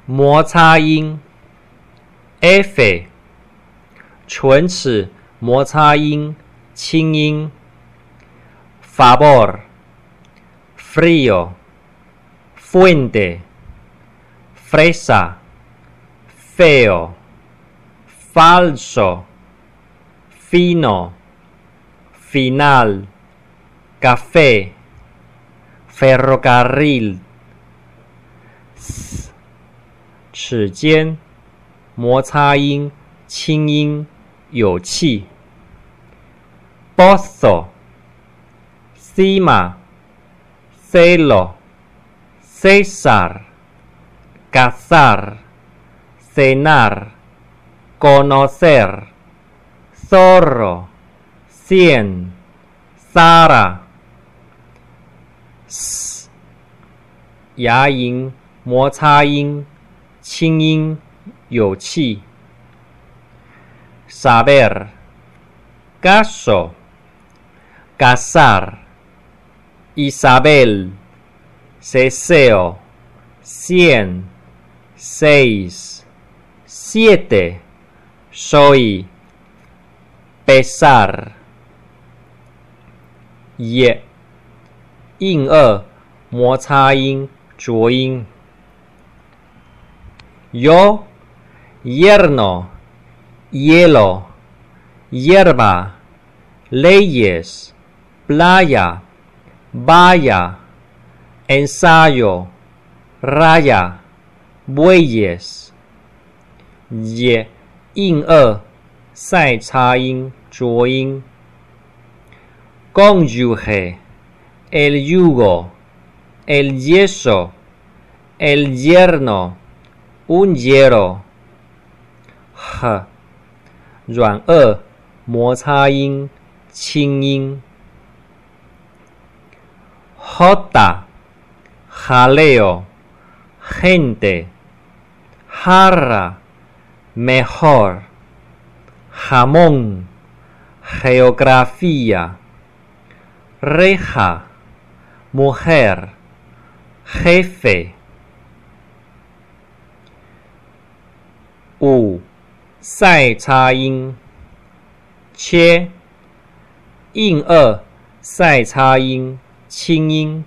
摩擦音 F 唇齿摩擦音清音 favor frío fuente fresa feo falso fino final café ferrocarril 齿间摩擦音清音有气 pozo cima celo César cazar cenar conocer zorro cien Sara 牙龈摩擦音清音有气 saber caso casar Isabel Ceseo 100 6 7 soy pesar 也硬腭摩擦音浊音 yo yerno hielo hierba leyes playa valla ensayo raya bueyes 也硬腭塞擦音浊音 cónyuge el yugo el yeso el yerno un hiero 软腭摩擦音清音 jota jaleo gente jarra mejor jamón geografía reja mujer jefe 5塞擦音切硬腭塞擦音清音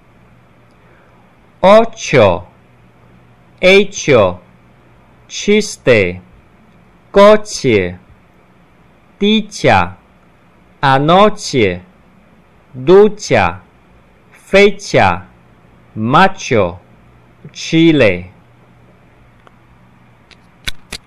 ocho hecho chiste coche dicha anoche ducha fecha macho Chile